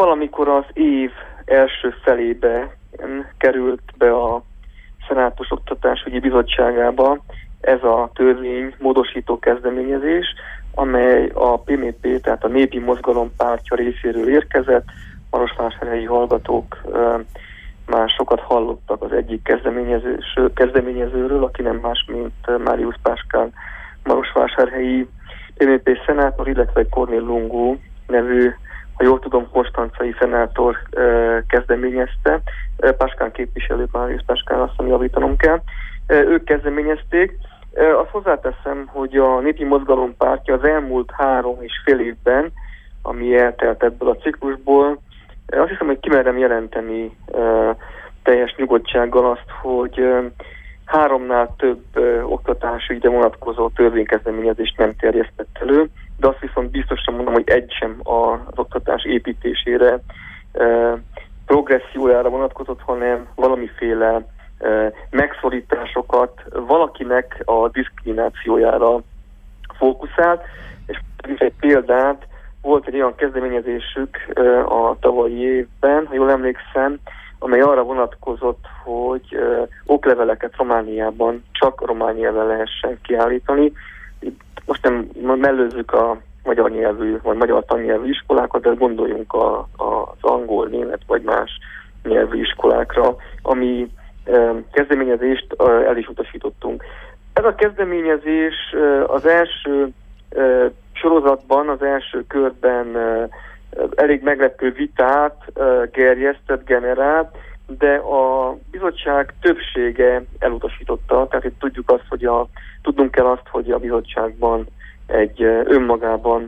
valamikor az év első felébe került be a Szenátus Oktatásügyi Bizottságába ez a törvény módosító kezdeményezés, amely a PMP, tehát a Népi Mozgalom pártja részéről érkezett. Marosvásárhelyi hallgatók már sokat hallottak az egyik kezdeményezőről, aki nem más, mint Máriusz Páskán, marosvásárhelyi PMP szenátor, illetve Kornél Lungó nevű, ha jól tudom, konstancai szenátor kezdeményezte. Páskán képviselők, Máriusz Páskán, azt mondja, javítanom kell. Ők kezdeményezték. Azt hozzáteszem, hogy a Népi Mozgalom pártja az elmúlt 3,5 évben, ami eltelt ebből a ciklusból, azt hiszem, hogy kimerem jelenteni teljes nyugodtsággal azt, hogy 3-nál több oktatásügyre vonatkozó törvénykezdeményezést nem terjesztett elő, de azt viszont biztosan mondom, hogy egy sem az oktatás építésére, progressziójára vonatkozott, hanem valamiféle megszorításokat valakinek a diszkriminációjára fókuszált, és egy példát, volt egy olyan kezdeményezésük a tavalyi évben, ha jól emlékszem, amely arra vonatkozott, hogy okleveleket Romániában csak román nyelven lehessen kiállítani. Itt most nem mellőzzük a magyar nyelvű vagy magyar tannyelvű iskolákat, de gondoljunk az angol, német vagy más nyelvű iskolákra, ami kezdeményezést el is utasítottunk. Ez a kezdeményezés az első sorozatban, az első körben elég meglepő vitát gerjesztett, generált, de a bizottság többsége elutasította. Tehát itt tudnunk kell azt, hogy a bizottságban egy önmagában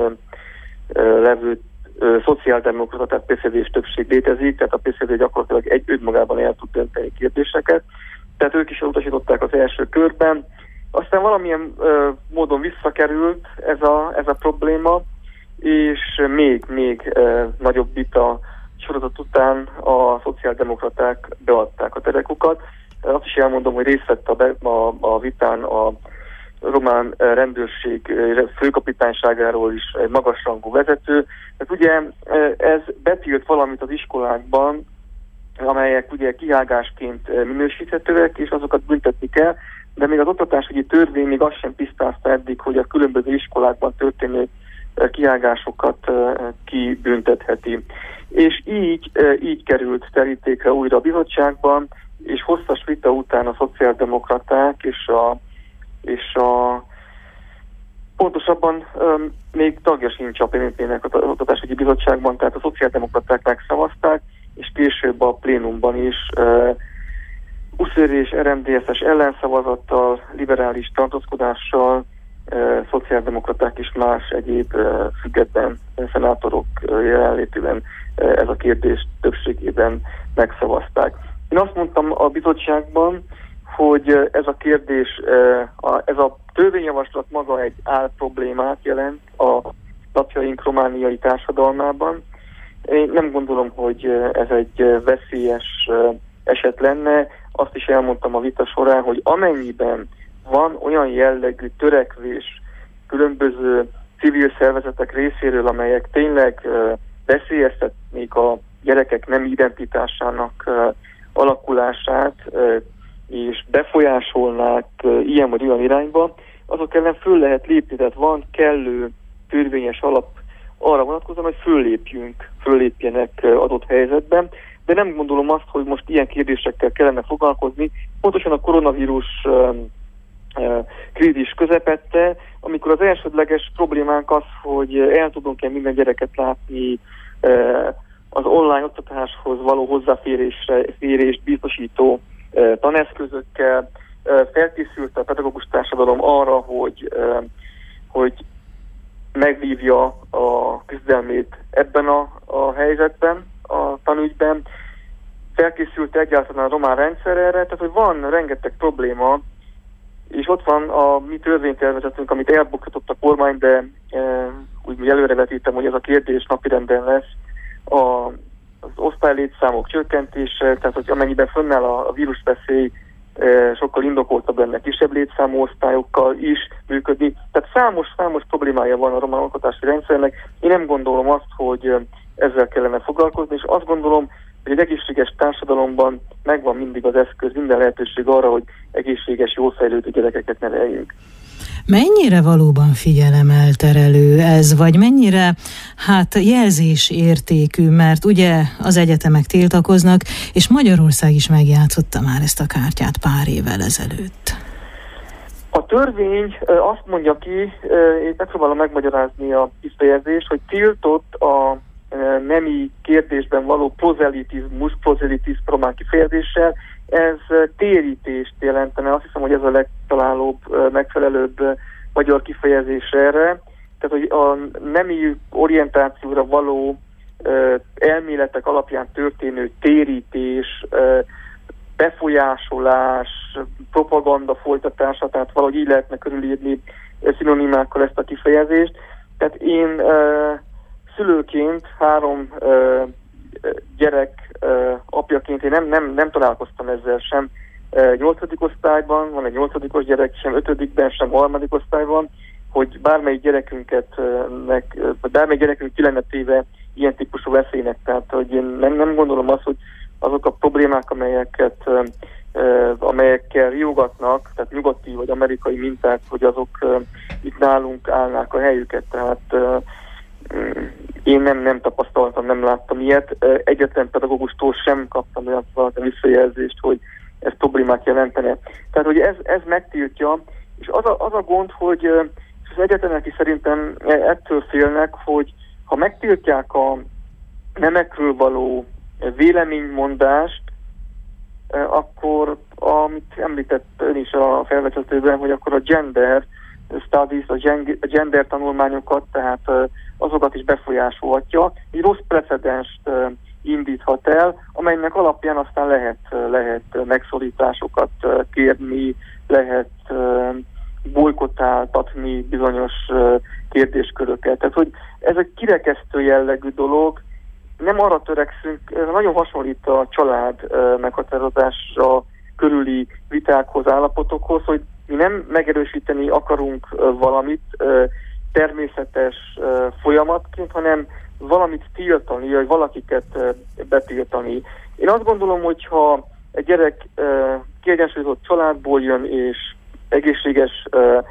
levő szociáldemokrata, tehát PSZD-s többség létezik, tehát a PSZD gyakorlatilag egy önmagában el tud dönteni kérdéseket. Tehát ők is elutasították az első körben. Aztán valamilyen módon visszakerült ez a probléma, és még nagyobb vita sorozat után a szociáldemokraták beadták a terekukat. Azt is elmondom, hogy részt vett a vitán a román rendőrség főkapitányságáról is egy magasrangú vezető. Tehát ugye ez betilt valamit az iskolákban, amelyek ugye kihágásként minősíthetőek, és azokat büntetni kell, de még az oktatásügyi törvény még azt sem tisztázta eddig, hogy a különböző iskolákban történő kihágásokat kibüntetheti. És így került terítékre újra a bizottságban, és hosszas vita után a szociáldemokraták és a pontosabban még tagja sincs a PMP-nek az oktatásügyi bizottságban, tehát a szociáldemokraták megszavazták, és később a plénumban is USZR és RMDSZ-es ellenszavazattal, liberális tartózkodással, szociáldemokraták és más egyéb független szenátorok jelenlétében ez a kérdés többségében megszavazták. Én azt mondtam a bizottságban, hogy ez a kérdés, ez a törvényjavaslat maga egy álproblémát jelent a napjaink romániai társadalmában. Én nem gondolom, hogy ez egy veszélyes eset lenne. Azt is elmondtam a vita során, hogy amennyiben van olyan jellegű törekvés különböző civil szervezetek részéről, amelyek tényleg veszélyeztetnék a gyerekek nem identitásának alakulását, és befolyásolnák ilyen vagy olyan irányba, azok ellen föl lehet lépni, tehát van kellő törvényes alap arra vonatkozóan, hogy föllépjenek adott helyzetben, de nem gondolom azt, hogy most ilyen kérdésekkel kellene foglalkozni, pontosan a koronavírus krízis közepette, amikor az elsődleges problémánk az, hogy el tudunk-e minden gyereket látni az online oktatáshoz való hozzáférést biztosító taneszközökkel, felkészült a pedagógus társadalom arra, hogy megvívja a küzdelmét ebben a helyzetben, a tanügyben, felkészült egyáltalán a román rendszer erre, tehát hogy van rengeteg probléma, és ott van a mi törvénytervezetünk, amit elbuktatott a kormány, de úgy előrevetítem, hogy ez a kérdés napirenden lesz, az osztálylétszámok csökkentése, tehát hogy amennyiben fönnáll a vírusveszély, sokkal indokoltabb lenne kisebb létszámú osztályokkal is működni. Tehát számos problémája van a román oktatási rendszernek. Én nem gondolom azt, hogy ezzel kellene foglalkozni, és azt gondolom, hogy egy egészséges társadalomban megvan mindig az eszköz, minden lehetőség arra, hogy egészséges, jól fejlődő gyerekeket neveljünk. Mennyire valóban figyelemelterelő ez, vagy mennyire jelzésértékű, mert ugye az egyetemek tiltakoznak, és Magyarország is megjátszotta már ezt a kártyát pár évvel ezelőtt. A törvény azt mondja ki, én megpróbálom megmagyarázni a kifejezést, hogy tiltott a nemi kérdésben való prozelitizmus kifejezéssel, ez térítést jelentene. Azt hiszem, hogy ez a legtalálóbb, megfelelőbb magyar kifejezés erre. Tehát, hogy a nemi orientációra való elméletek alapján történő térítés, befolyásolás, propaganda folytatása, tehát valahogy így lehetne körülírni szinonimákkal ezt a kifejezést. Tehát én szülőként, 3 gyerek apjaként én nem találkoztam ezzel sem 8. osztályban, van egy 8-os gyerek, sem 5-ben, sem 3. osztályban, hogy bármelyik gyerekünk ki lenne téve ilyen típusú veszélynek. Tehát, hogy én nem gondolom azt, hogy azok a problémák, amelyekkel riogatnak, tehát nyugati vagy amerikai minták, hogy azok itt nálunk állnák a helyüket. Tehát én nem tapasztaltam, nem láttam ilyet. Egyetlen pedagógustól sem kaptam olyan visszajelzést, hogy ez problémát jelentene. Tehát, hogy ez megtiltja, és az a gond, hogy az egyetemek is szerintem ettől félnek, hogy ha megtiltják a nemekről való véleménymondást, akkor, amit említett ön is a felvezetőben, hogy akkor a gender studies, a gender tanulmányokat, tehát azokat is befolyásolhatja, egy rossz precedenst indíthat el, amelynek alapján aztán lehet megszorításokat kérni, lehet bolykottáltatni bizonyos kérdésköröket. Tehát, hogy ez egy kirekesztő jellegű dolog, nem arra törekszünk, ez nagyon hasonlít a család meghatározásra körüli vitákhoz, állapotokhoz, hogy mi nem megerősíteni akarunk valamit természetes folyamatként, hanem valamit tiltani, vagy valakiket betiltani. Én azt gondolom, hogy ha egy gyerek kiegyensúlyozott családból jön, és egészséges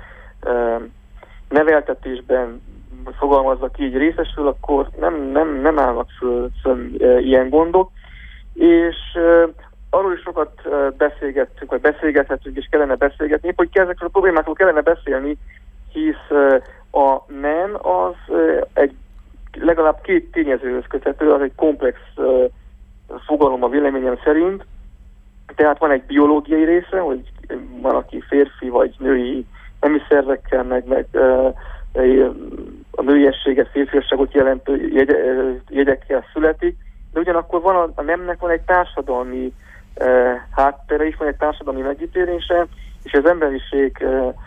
neveltetésben fogalmazza ki, így részesül, akkor nem állnak föl ilyen gondok. És arról is sokat beszélgettünk, vagy beszélgethetünk, és kellene beszélgetni, hogy ezekről a problémákról kellene beszélni, hisz a nem az egy legalább 2 tényezőhöz köthető, az egy komplex fogalom a véleményem szerint. Tehát van egy biológiai része, hogy valaki férfi vagy női nemi szervekkel, meg a nőiességet, férfiasságot jelentő jegyekkel születik, de ugyanakkor van a nemnek van egy társadalmi háttere is, van egy társadalmi megítélése, és az emberiség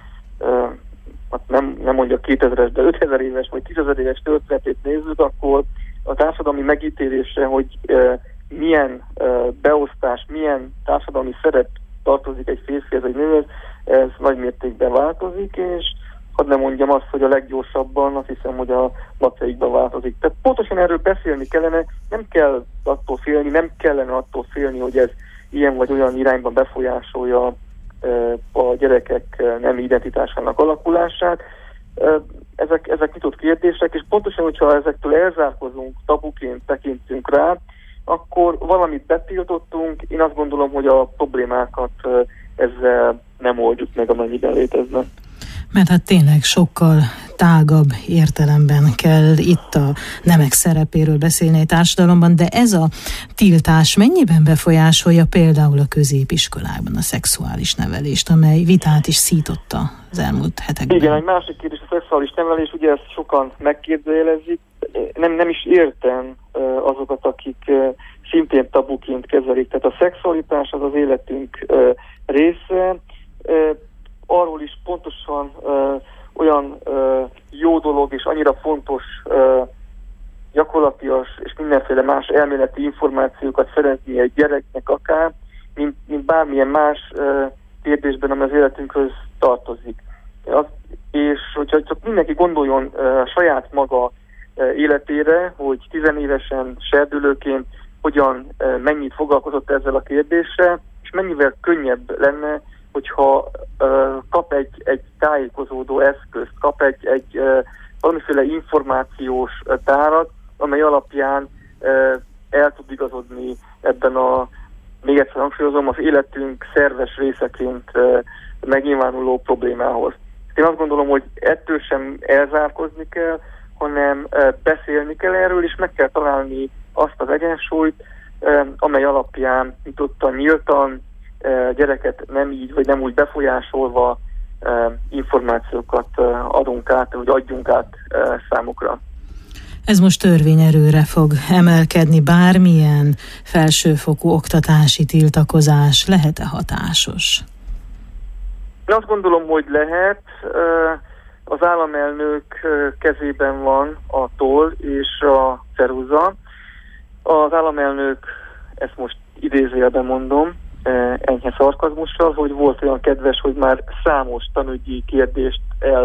nem mondja 2000-es, de 5000 éves vagy 10.000 éves történetét nézzük, akkor a társadalmi megítélése, hogy milyen beosztás, milyen társadalmi szerep tartozik egy férfihez, egy nőhez, ez nagy mértékben változik, és hadd ne mondjam azt, hogy a leggyorsabban, azt hiszem, hogy a napjaikban változik. Tehát pontosan erről beszélni kellene, nem kell attól félni, nem kellene attól félni, hogy ez ilyen vagy olyan irányban befolyásolja a gyerekek nemi identitásának alakulását. Ezek nyitott kérdések, és pontosan, hogyha ezektől elzárkozunk, tabuként tekintünk rá, akkor valamit betiltottunk. Én azt gondolom, hogy a problémákat ezzel nem oldjuk meg, amennyiben léteznek. Mert hát tényleg sokkal tágabb értelemben kell itt a nemek szerepéről beszélni a társadalomban, de ez a tiltás mennyiben befolyásolja például a középiskolákban a szexuális nevelést, amely vitát is szította az elmúlt hetekben? Igen, egy másik kérdés a szexuális nevelés, ugye ezt sokan megkérdőjelezik. Nem is értem azokat, akik szintén tabuként kezelik. Tehát a szexualitás az az életünk része, arról is pontosan olyan jó dolog és annyira fontos gyakorlatias és mindenféle más elméleti információkat szerezni egy gyereknek akár, mint bármilyen más kérdésben, ami az életünkhöz tartozik. És hogyha csak mindenki gondoljon saját maga életére, hogy 10 évesen serdülőként hogyan, mennyit foglalkozott ezzel a kérdéssel, és mennyivel könnyebb lenne, hogyha kap egy tájékozódó eszközt, kap egy valamiféle információs tárat, amely alapján el tud igazodni ebben még egyszer hangsúlyozom, az életünk szerves részeként megnyilvánuló problémához. Én azt gondolom, hogy ettől sem elzárkozni kell, hanem beszélni kell erről, és meg kell találni azt az egyensúlyt, amely alapján nyitottan, nyíltan, gyereket nem így, vagy nem úgy befolyásolva információkat adunk át, vagy adjunk át számukra. Ez most törvényerőre fog emelkedni, bármilyen felsőfokú oktatási tiltakozás lehet-e hatásos? Én azt gondolom, hogy lehet. Az államelnök kezében van a toll és a ceruza. Az államelnök, ezt most idézőjelben mondom, enyhe szarkazmussal, hogy volt olyan kedves, hogy már számos tanügyi kérdést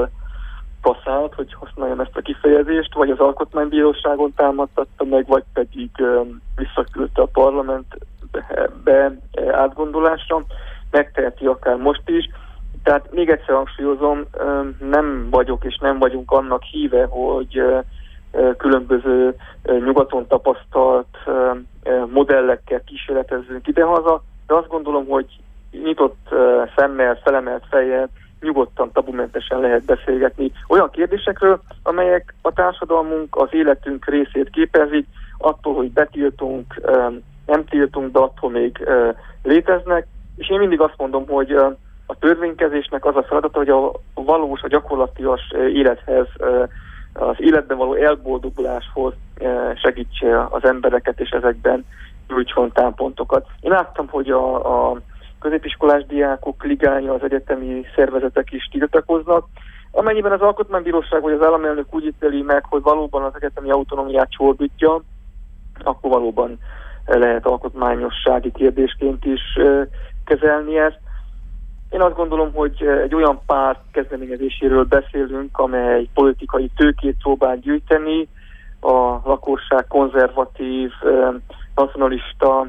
elpaszált, hogy használjam ezt a kifejezést, vagy az alkotmánybíróságon támadtatta meg, vagy pedig visszaküldte a parlamentbe átgondolásra. Megteheti akár most is. Tehát még egyszer hangsúlyozom, nem vagyok és nem vagyunk annak híve, hogy különböző nyugaton tapasztalt modellekkel kísérletezzünk idehaza, de azt gondolom, hogy nyitott szemmel, felemelt fejjel nyugodtan, tabumentesen lehet beszélgetni olyan kérdésekről, amelyek a társadalmunk, az életünk részét képezik, attól, hogy betiltunk, nem tiltunk, de attól még léteznek, és én mindig azt mondom, hogy a törvénykezésnek az a feladata, hogy a valós, a gyakorlatias élethez, az életben való elboldoguláshoz segítse az embereket, és ezekben nyújtson támpontokat. Én láttam, hogy a középiskolás diákok ligája, az egyetemi szervezetek is tiltakoznak. Amennyiben az Alkotmánybíróság vagy az államelnök úgy ítéli meg, hogy valóban az egyetemi autonómiát csorbítja, akkor valóban lehet alkotmányossági kérdésként is kezelni ezt. Én azt gondolom, hogy egy olyan párt kezdeményezéséről beszélünk, amely politikai tőkét próbál gyűjteni, a lakosság konzervatív, nacionalista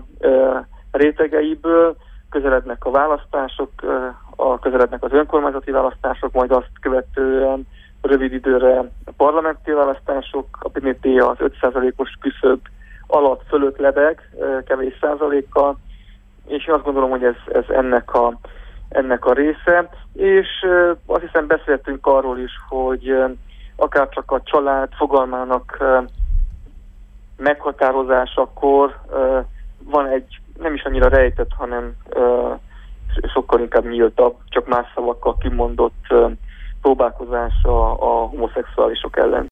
rétegeiből, közelednek a választások, közelednek az önkormányzati választások, majd azt követően rövid időre a parlamenti választások, a BNT az 5%-os küszöb alatt fölött lebeg, kevés százalékkal, és én azt gondolom, hogy ez ennek a része, és azt hiszem beszéltünk arról is, hogy akár csak a család fogalmának meghatározásakor van egy nem is annyira rejtett, hanem sokkal inkább nyíltabb, csak más szavakkal kimondott próbálkozás a homoszexuálisok ellen.